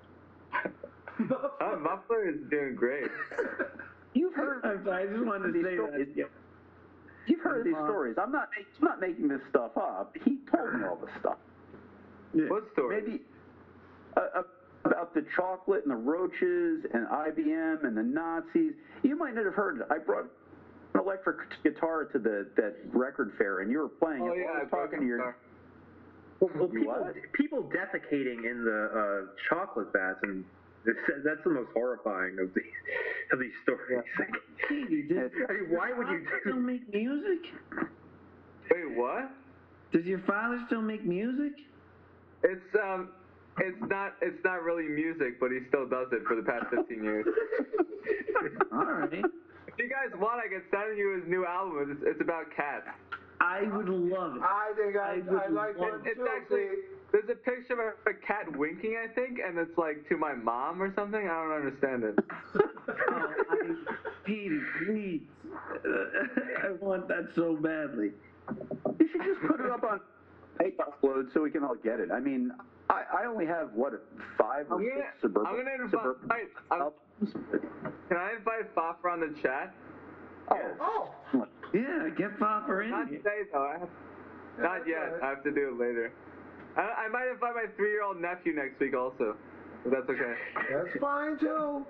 Oh, Muffler is doing great. You've heard. I'm sorry, I just wanted to these say stories. that. You've heard these Uh, stories. I'm not. I'm not making this stuff up. He told me all this stuff. Yeah. What story? Maybe uh, uh, about the chocolate and the roaches and I B M and the Nazis. You might not have heard it. I brought an electric guitar to the that record fair, and you were playing Oh it. yeah, while I I was talking to your. your. Well, well You people, what? people defecating in the uh, chocolate vats, and it's, that's the most horrifying of these of these stories. Petey, did I mean, why would you father still do? make music? Wait, what? Does your father still make music? It's um, it's not it's not really music, but he still does it for the past fifteen years. All right. If you guys want, I can send you his new album. It's, it's about cats. I would love it. I think I, I I, would like love that It's too. actually there's a picture of a, a cat winking, I think, and it's like to my mom or something. I don't understand it. Oh, I, Petey, please. I want that so badly. You should just put it up on tape upload so we can all get it. I mean, I, I only have what five or I'm six gonna, suburban. I'm gonna invite. suburban I'm, albums. can I invite Pfeffer on the chat? Oh, Yeah, get Pfeffer in Not here. today though. I have, not yet. I have to do it later. I, I might invite my three-year-old nephew next week also. If that's okay. that's fine too.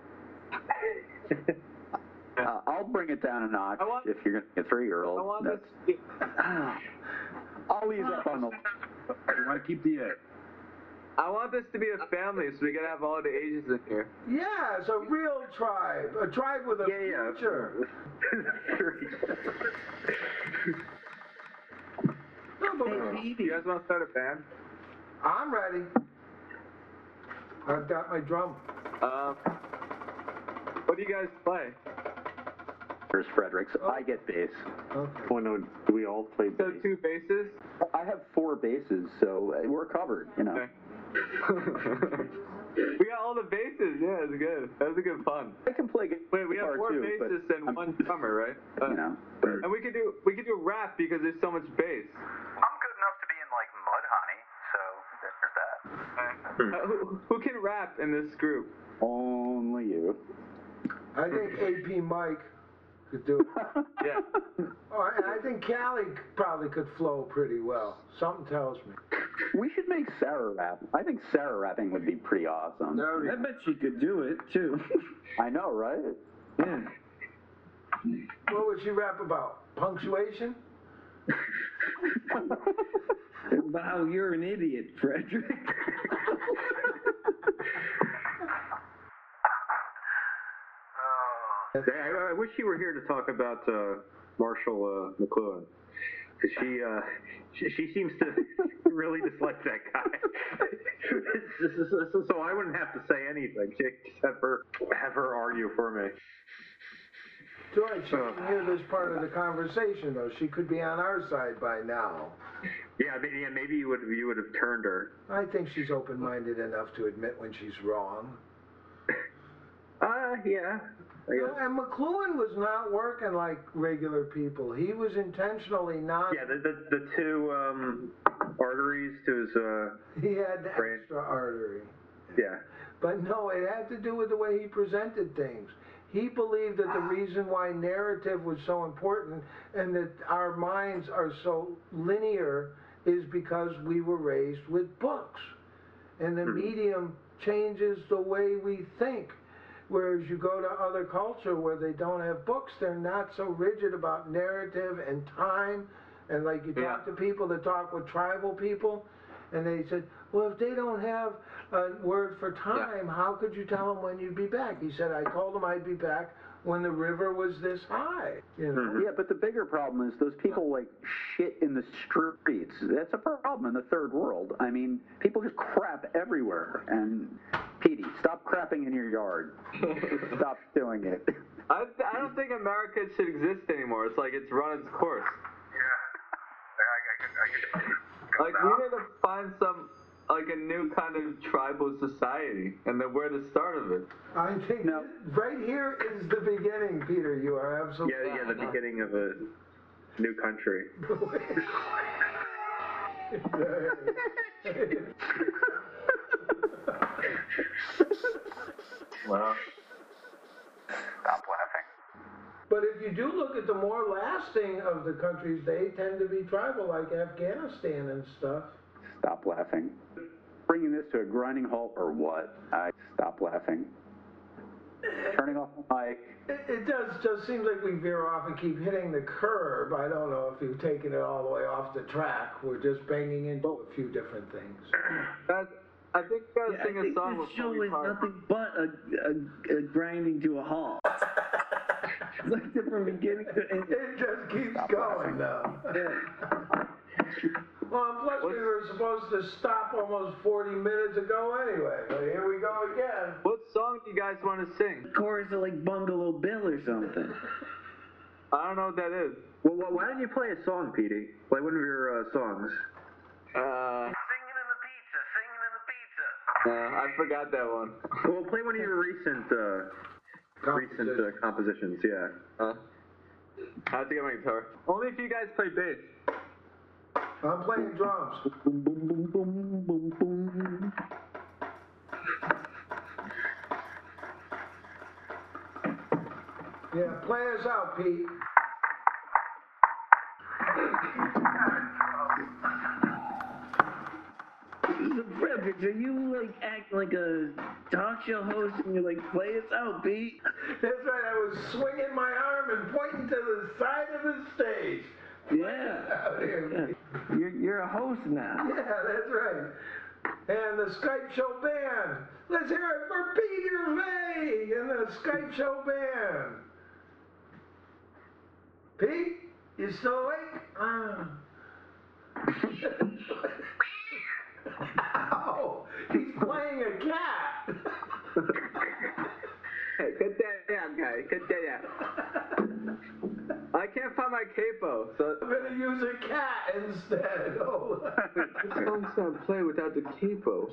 Uh, I'll bring it down a notch I want- if you're going to be a three-year-old. I want That's- this. I'll ease up on the. You want to keep the edge. I want this to be a family, so we can have all the ages in here. Yeah, it's a real tribe, a tribe with a Yeah, yeah. future. No, but Hey, Petey. You guys want to start a band? I'm ready. I've got my drum. Um, what do you guys play? There's Fredericks. I get bass. Okay. Oh no, do we all play So bass? two bases. I have four basses, so we're covered, you know. Okay. We got all the bases. Yeah, it's good. That was a good fun. I can play guitar Wait, we have four too, bases but and I'm- one drummer, right? Uh, you know. and we could do we could do rap because there's so much bass. I'm good enough to be in like Mudhoney, so there's that. Uh, who, who can rap in this group? Only you. I think A P Mike could do it. Yeah. Oh, and I think Callie probably could flow pretty well. Something tells me. We should make Sarah rap. I think Sarah rapping would be pretty awesome. I bet she could do it too. I know, right? Yeah. What would she rap about? Punctuation? About how you're an idiot, Frederick. I, I wish you were here to talk about uh, Marshall uh, McLuhan, because she, uh, she she seems to really dislike that guy. so, so I wouldn't have to say anything. She just have her have her argue for me. Joy, she can hear this part of the conversation, though. She could be on our side by now. Yeah, maybe, yeah, maybe you would you would have turned her. I think she's open-minded enough to admit when she's wrong. Uh, yeah. I You guess. know, and McLuhan was not working like regular people. He was intentionally not. Yeah, the the, the two um, arteries to his uh, He had the brain. extra artery. Yeah. But no, it had to do with the way he presented things. He believed that the reason why narrative was so important and that our minds are so linear is because we were raised with books. And the medium changes the way we think. Whereas you go to other culture where they don't have books, they're not so rigid about narrative and time. And like you talk to people that talk with tribal people, and they said, well, if they don't have a word for time, yeah. how could you tell them when you'd be back? He said, I told them I'd be back when the river was this high. You know? Yeah, but the bigger problem is those people like shit in the streets. That's a problem in the third world. I mean, people just crap everywhere. And Petey, stop crapping in your yard. Stop doing it. I, I don't think America should exist anymore. It's like it's run its course. Like we need to find some, like a new kind of tribal society, and then we're the start of it. I think no. right here is the beginning, Peter. You are absolutely yeah, yeah, the beginning of a new country. Well, stop laughing. But if you do look at the more lasting of the countries, they tend to be tribal, like Afghanistan and stuff. Stop laughing. Bringing this to a grinding halt or what? I stop laughing. Turning off the mic. It, it does just seems like we veer off and keep hitting the curb. I don't know if you've taken it all the way off the track. We're just banging into a few different things. That's, I think you gotta yeah, sing I a think song this with show Tony is Parker. nothing but a, a, a grinding to a halt. It's like from beginning to end. It just keeps Stop going, though. Yeah. Well, plus we were supposed to stop almost forty minutes ago anyway. But here we go again. What song do you guys want to sing? Chorus of like Bungalow Bill or something. I don't know what that is. Well, why don't you play a song, Petey? Play one of your uh, songs. Uh, singing in the pizza, singing in the pizza. Uh, I forgot that one. Well, play one of your recent, uh, recent uh, compositions. Yeah. Uh, I have to get my guitar. Only if you guys play bass. I'm playing drums. Boom, boom, boom, boom, boom, boom. Yeah, play us out, Pete. So, Frederick, are you like acting like a talk show host and you're like, play us out, Pete? That's right, I was swinging my arm and pointing to the side of the stage. Yeah. yeah. You're, you're a host now. Yeah, that's right. And the Skype Show Band. Let's hear it for Peter May and the Skype Show Band. Pete, you still awake? Uh. Ow, he's playing a cat. Hey, cut that out, guys. Cut that out. my capo. So I'm gonna use a cat instead. Oh. this song's not play without the capo.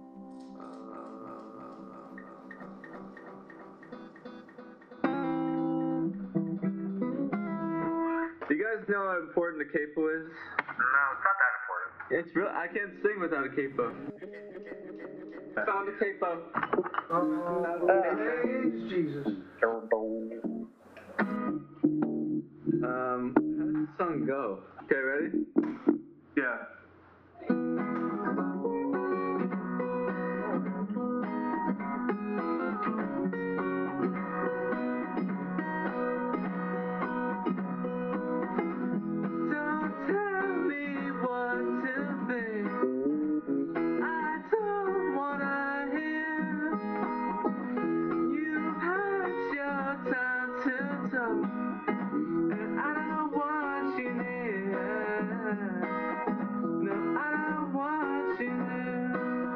Do you guys know how important the capo is? No, it's not that important. It's real. I can't sing without a capo. Found a capo. Oh, praise Jesus. Um, how does the song go? Okay, ready? Yeah. Don't tell me what to think. I don't wanna hear. You've had your time to talk, and I don't want you near. No, I don't want you near.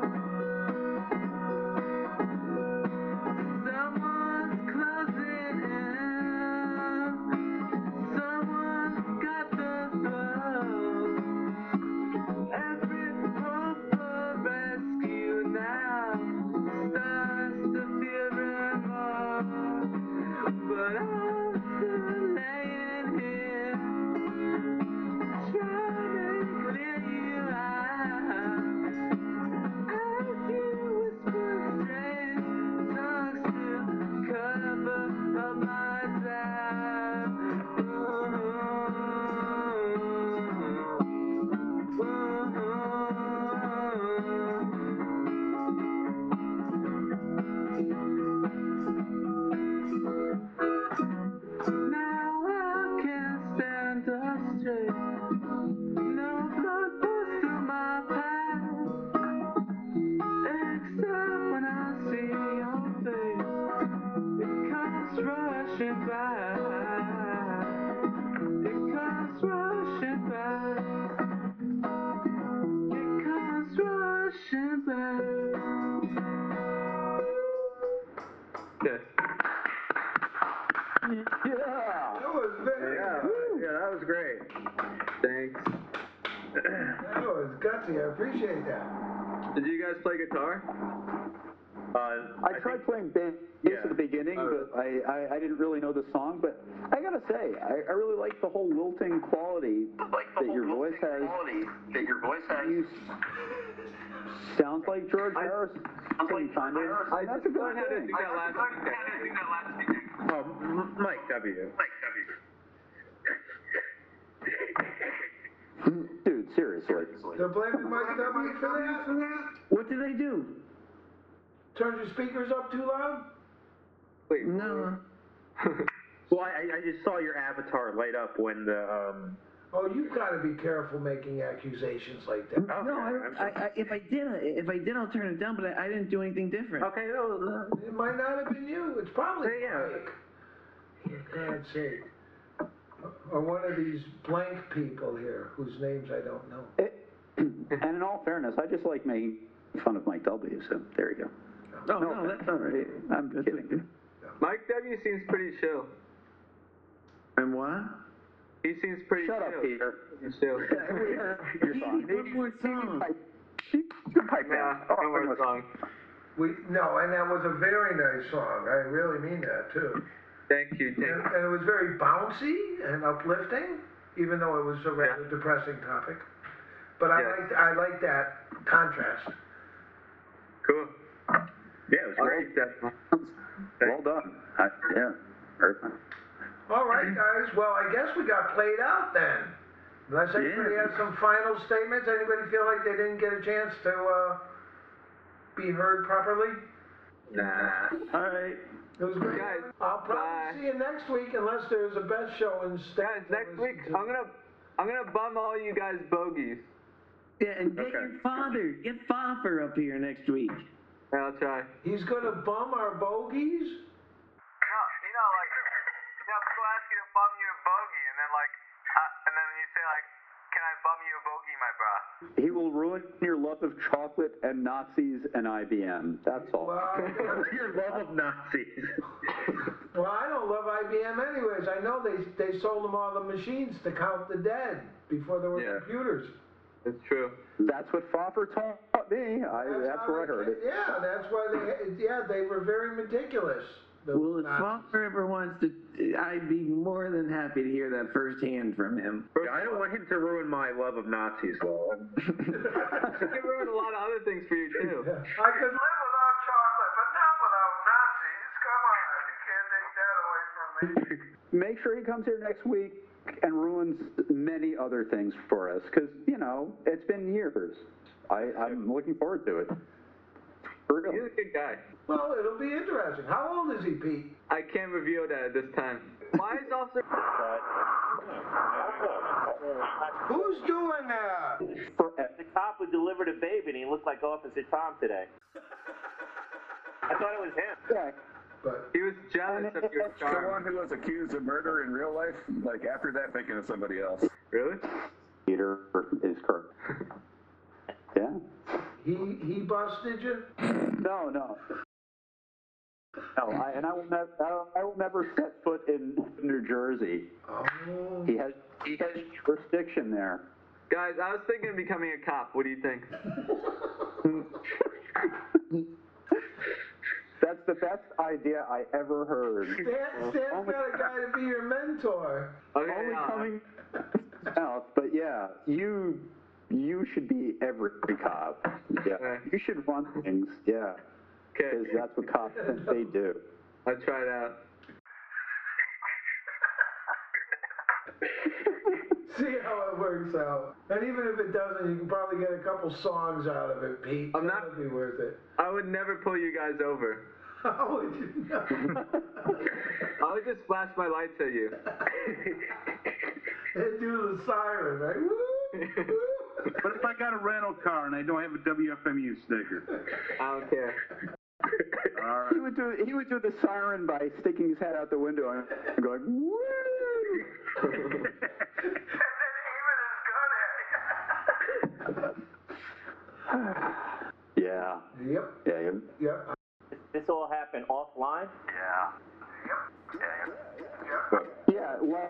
Someone's closing in. Someone's got the throat. Every hope of rescue now starts to feel remote. But I'm still laying here, trying to clear you out. As you whisper strange talks to cover up my doubt. Now I can't stand up straight. No blood pours through my past, except when I see your face. It comes rushing back. It comes rushing back. It comes rushing back. Okay. Yeah. That was very Yeah, good. yeah, that was great. Thanks. That was gutsy. I appreciate that. Did you guys play guitar? Uh, I tried playing bass at the beginning, Oh. but I, I, I didn't really know the song. But I gotta say, I, I really like the whole lilting quality that your voice has. That your voice has. You s- sound like George Harrison, kind of. I That's a just good learned how to thing. do that last week. Oh, M- Mike W. Dude, seriously. They're blaming Mike W for that? What did I do? Turned your speakers up too loud? Wait, No. Well, I, I just saw your avatar light up when the um. Oh, you've got to be careful making accusations like that. No, I, don't- I, I, if I did, if I did, I'll turn it down. But I, I didn't do anything different. Okay, no, no. It might not have been you. It's probably Yeah. Mike. For God's sake. Or one of these blank people here whose names I don't know. It, and in all fairness, I just like making fun of Mike W. So there you go. Oh no, that's all right. I'm kidding. Mike W seems pretty chill. And what? He seems pretty Shut chill. up, Peter. He's chill. Your song. One more song. Pipe Nah, down. one more song. We no, and that was a very nice song. I really mean that too. Thank you, thank And, you. and it was very bouncy and uplifting, even though it was a rather depressing topic. But I Yeah. liked I liked that contrast. Cool. Yeah, it was great. Definitely. Well done. I, yeah. Perfect. All right, guys. Well, I guess we got played out then. Unless anybody Yeah. has some final statements. Anybody feel like they didn't get a chance to uh, be heard properly? Nah. All right. It was great. Guys, I'll probably bye. see you next week unless there's a best show instead. Guys, next week I'm gonna I'm gonna bum all you guys bogeys. Yeah, and get Okay. your father, get Foffer up here next week. I'll try. He's gonna bum our bogeys? No, you know, like, you know, people ask you to bum you a bogey, and then like, uh, and then you say like, can I bum you a bogey, my bra. He will ruin your love of chocolate and Nazis and I B M. That's all. Well, Your love of Nazis. well, I don't love I B M anyways. I know they they sold them all the machines to count the dead before there were Yeah. computers. It's true. That's what Foffer taught me. I, that's, how where I they- heard it. Yeah, that's why they. Yeah, they were very meticulous. those Well, if Nazis. Foster ever wants to, I'd be more than happy to hear that firsthand from him. Yeah, I don't want him to ruin my love of Nazis, though. He can ruin a lot of other things for you, too. I could live without chocolate, but not without Nazis. Come on, you can't take that away from me. Make sure he comes here next week and ruins many other things for us, because, you know, it's been years. I, I'm looking forward to it. For real. He's a good guy. Well, it'll be interesting. How old is he, Pete? I can't reveal that at this time. Why is Officer... Who's doing that? The cop who delivered a baby and he looked like Officer Tom today. I thought it was him. Yeah. But he was jealous of your The charm. one who was accused of murder in real life, like after that, thinking of somebody else. Really? Peter is correct. Yeah. He he busted you? No, no. No, I, and I will never, I will, I will never set foot in New Jersey. Oh. He has, he has jurisdiction there. Guys, I was thinking of becoming a cop. What do you think? That's the best idea I ever heard. Stan, Stan's got a guy to be your mentor. Okay, Only uh, coming out, but yeah, you you should be every cop. Yeah, you should run things. Yeah, because that's what cops think they do. I'll try it out. See how it works out. And even if it doesn't, you can probably get a couple songs out of it, Pete. I'm not- That'd be worth it. I would never pull you guys over. How would you know? I would just flash my lights at you. And do the siren, right? Woo! But if I got a rental car and I don't have a W F M U sticker? I don't care. All He would do he would do the siren by sticking his head out the window and going woo. And then aiming his gun at you. Yeah. Yep. Yeah. yeah. Yep. This all happened offline? Yeah. Yeah, well,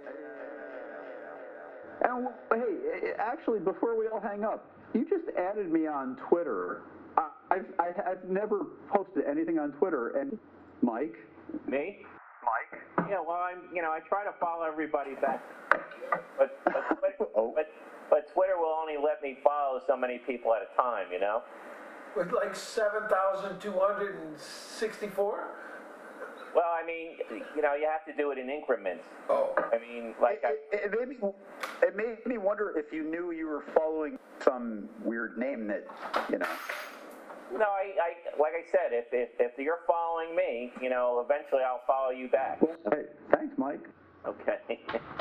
and hey, actually, before we all hang up, you just added me on Twitter. I, I've I, I've never posted anything on Twitter, and Mike. Me? Mike? Yeah, well, I'm, you know, I try to follow everybody back, but but, but, Oh. but but Twitter will only let me follow so many people at a time, you know. With like seven thousand two hundred sixty-four? Well, I mean, you know, you have to do it in increments. Oh. I mean, like I, It, it made me it made me wonder if you knew you were following some weird name that you know. no, I, I, like I said, if, if if you're following me, you know, eventually I'll follow you back. Hey, thanks, Mike. Okay.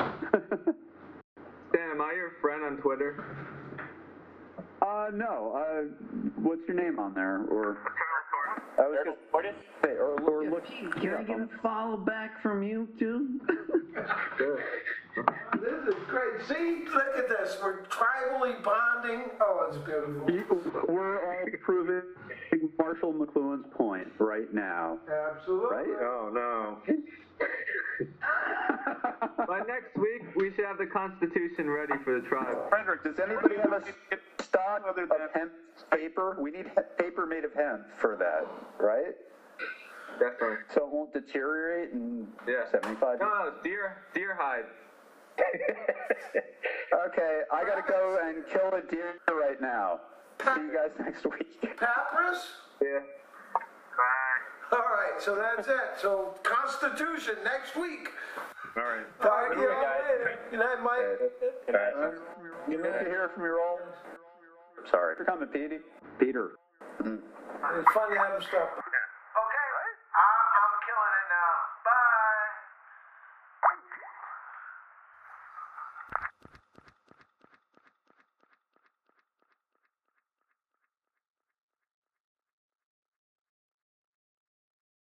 Stan, am I your friend on Twitter? Uh, no. Uh, what's your name on there? Or I was Turtle gonna Tortoise? say, or, or Yeah, look. Pete, can I get a follow back from you, too? Sure. This is great. See, look at this. We're tribally bonding. Oh, it's beautiful. You, we're all proving Marshall McLuhan's point right now. Absolutely. Right? Oh, no. By next week, we should have the Constitution ready for the tribe. Frederick, does anybody have a stock of hemp paper? We need he- paper made of hemp for that, right? Definitely. So it won't deteriorate in Yeah. seventy-five No, no, deer, deer hide. Okay, I gotta go and kill a deer right now. See you guys next week. Papyrus? Yeah. All right, so that's it. So Constitution next week. All right. Talk to you all later. Good night, Mike. Good night. You need to hear from your old. Sorry for coming, Petey. Peter. It's fun to have him stop.